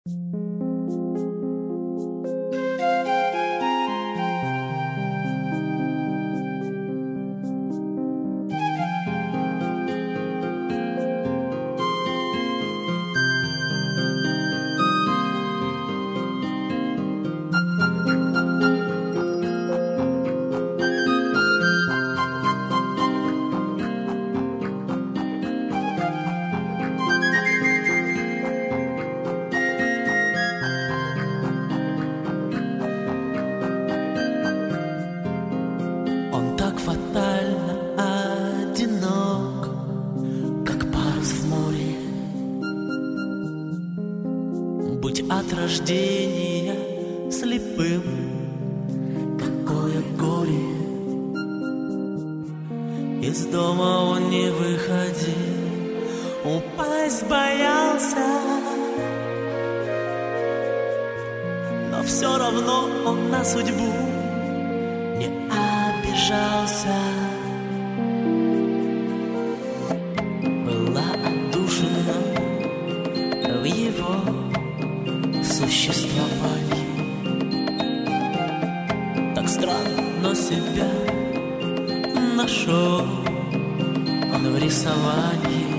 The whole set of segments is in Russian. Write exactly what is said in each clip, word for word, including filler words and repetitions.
Быть от рождения слепым, какое горе. Из дома он не выходил, упасть боялся, но все равно он на судьбу не обижался. Была отдушина в его существовании. Так странно себя нашел он в рисовании.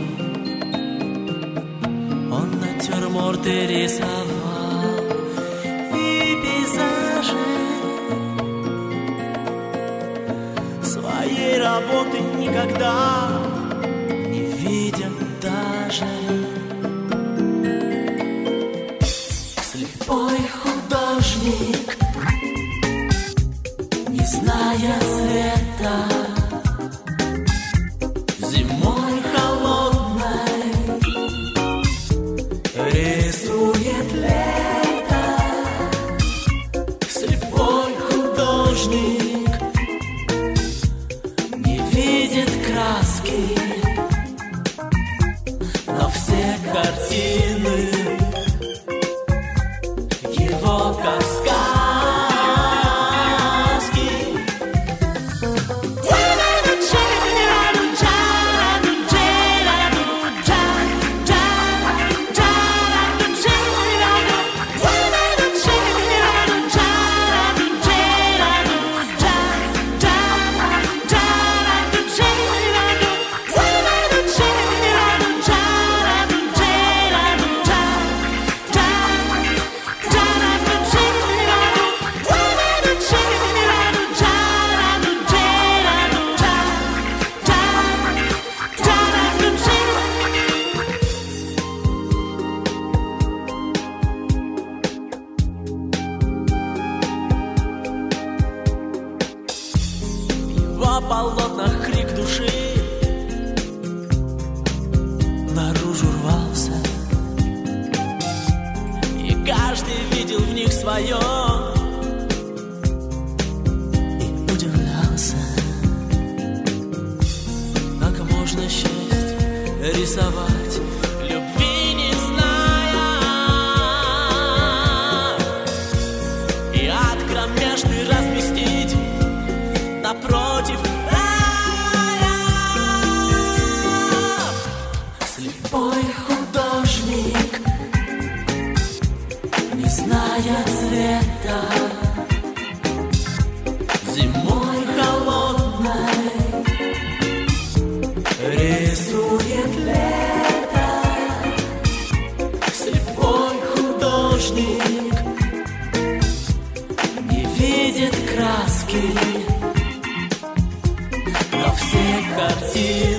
Он натюрморты рисовал и пейзажи. Своей работы никогда не видя даже. Слепой художник, не зная цвета, зимой холодной рисует лето. Слепой художник не видит краски, но все картины его как сказки. В полотнах крик души наружу рвался, и каждый видел в них свое и удивлялся, как можно счесть рисовать, любви не зная, и от кромешной разместить напротив рая. Слепой художник, не зная цвета, зимой холодной рисует лето. Слепой художник не видит краски, но все картины